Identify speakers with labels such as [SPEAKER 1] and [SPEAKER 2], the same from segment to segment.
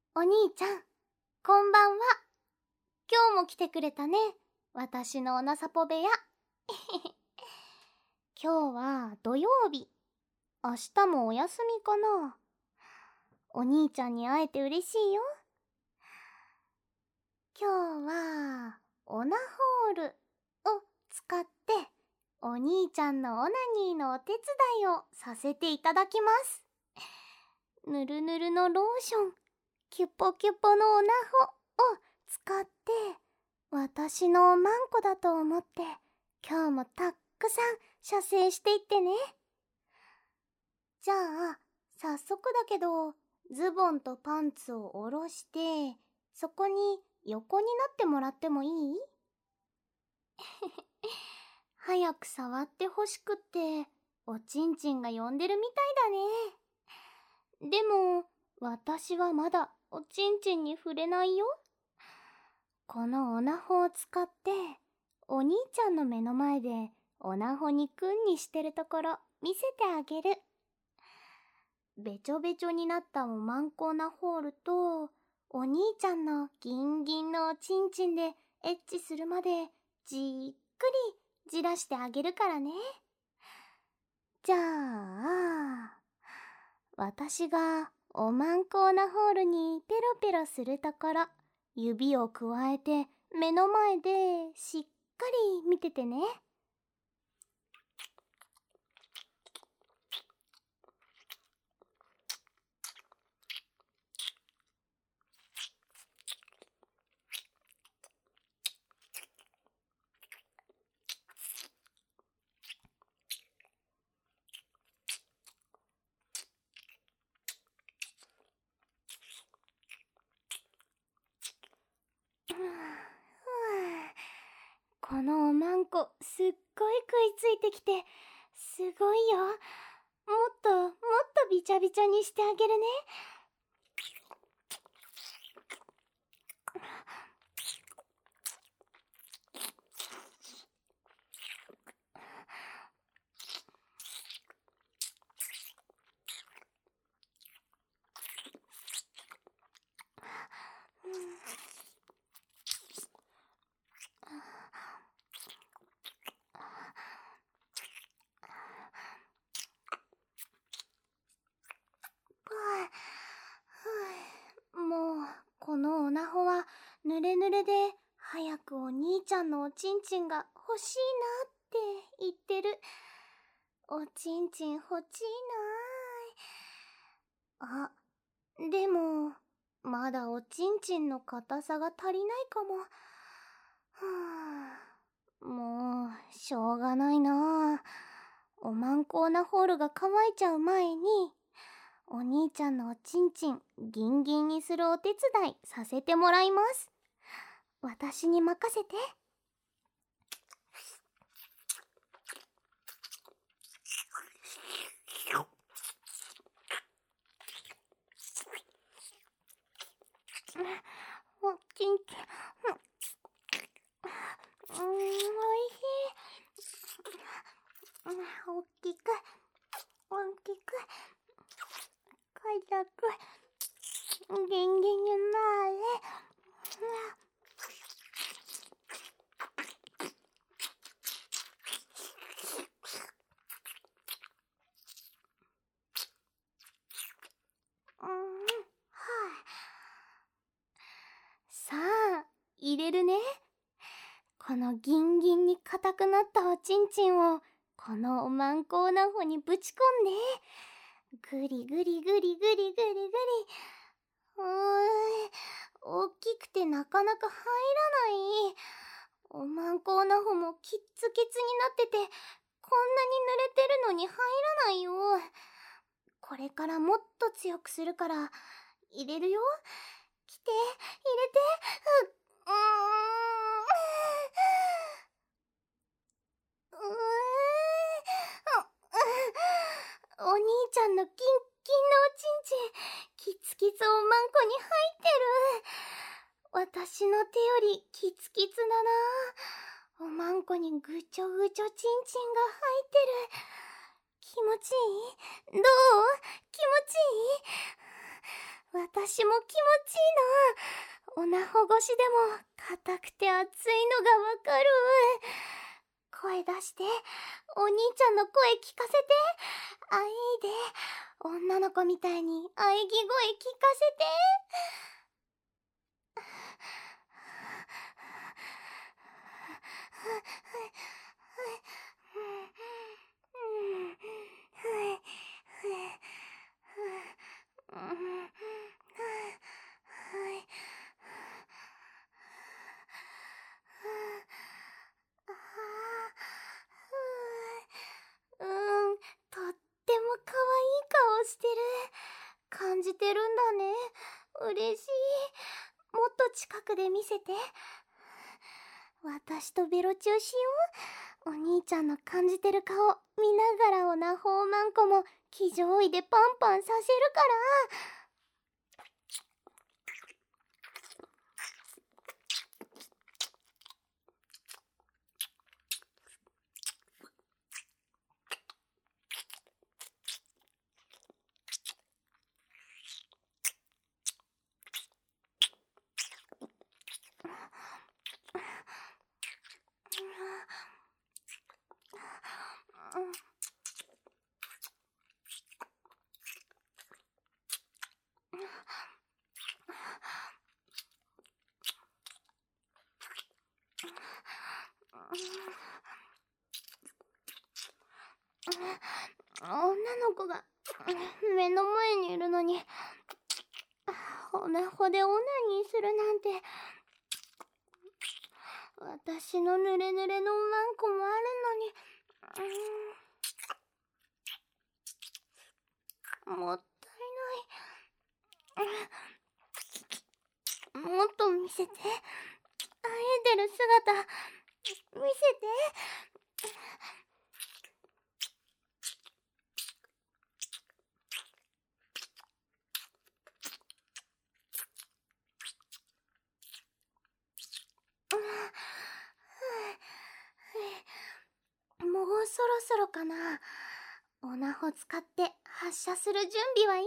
[SPEAKER 1] お兄ちゃん、こんばんは。今日も来てくれたね。私のおなさぽ部屋。今日は土曜日。明日もお休みかな。お兄ちゃんに会えて嬉しいよ。今日はオナホールを使ってお兄ちゃんのオナニーのお手伝いをさせていただきます。ぬるぬるのローション、キュポキュポのオナホを使って私のおまんこだと思って今日もたっくさん射精していってね。じゃあ早速だけどズボンとパンツを下ろしてそこに横になってもらってもいい？早く触ってほしくっておちんちんが呼んでるみたいだね。でも私はまだおちんちんに触れないよ。このオナホを使ってお兄ちゃんの目の前でオナホにくんにしてるところ見せてあげる。べちょべちょになったおまんこオナホールとお兄ちゃんのギンギンのおちんちんでエッチするまでじっくりじらしてあげるからね。じゃあ私がおまんこオナホールにペロペロするところ指をくわえて目の前でしっかり見ててね。このおまんこすっごい食いついてきてすごいよ。もっとびちゃびちゃにしてあげるね。もうこのオナホはぬれぬれで早くお兄ちゃんのおちんちんが欲しいなって言ってる。おちんちん欲しいな。あ、でもまだおちんちんの硬さが足りないかも。もうしょうがないな。おまんこオナホールが乾いちゃう前にお兄ちゃんのおちんちんギンギンにするお手伝いさせてもらいます。私に任せて。おちんちん、おいしい。おっきく硬くギンギンになれ。さあ入れるね。このギンギンに硬くなったおちんちんをこのおまんこオナホにぶち込んでグリグリグリグリグリグリ。大きくてなかなか入らない。おまんこオナホもキッツキツになっててこんなに濡れてるのに入らないよ。これからもっと強くするから入れるよ。来て、入れて。お兄ちゃんのキンキンのおちんちん、キツキツおまんこに入ってる。私の手よりキツキツだな。おまんこにぐちょぐちょちんちんが入ってる。気持ちいい？どう？気持ちいい？ 私も気持ちいいな。おなほ越しでも硬くて熱いのがわかる。声出して、お兄ちゃんの声聞かせて。あ、いいで。女の子みたいに喘ぎ声聞かせて。とっても可愛い顔してる。感じてるんだね。嬉しい。もっと近くで見せて。私とベロチューしよう。お兄ちゃんの感じてる顔見ながらオナホーマンコも気上位でパンパンさせるから。女の子が目の前にいるのに、オナホでオナニーするなんて。私のヌレヌレのワンコもあるのに、もったいない。もっと見せて。生えてる姿見せて。もうそろそろかな。オナホ使って発射する準備はいい？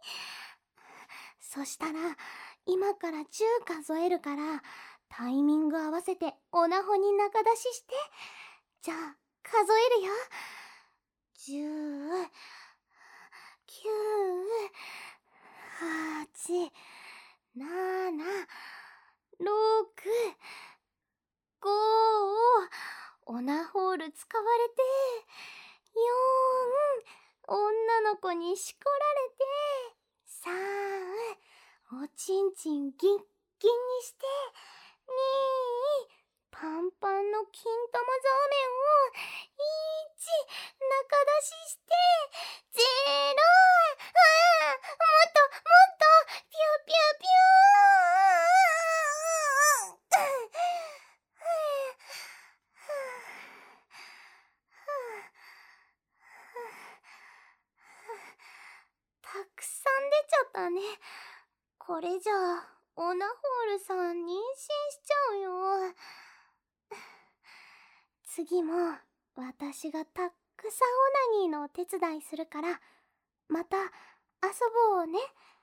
[SPEAKER 1] そしたら今から10数えるから、タイミング合わせてオナホに中出しして。じゃあ数えるよ。10、9、8、7、6、5、オナホール使われて、4、女の子にしこられて、3、おちんちんギンギンにして、2、パンパンの金玉ザーメンを、1、中出しして、0、もっともっと、ピュピュピュたくさん出ちゃったね。これじゃあオナホールさん妊娠しちゃうよ。次も私がたくさんオナニーのお手伝いするから、また遊ぼうね。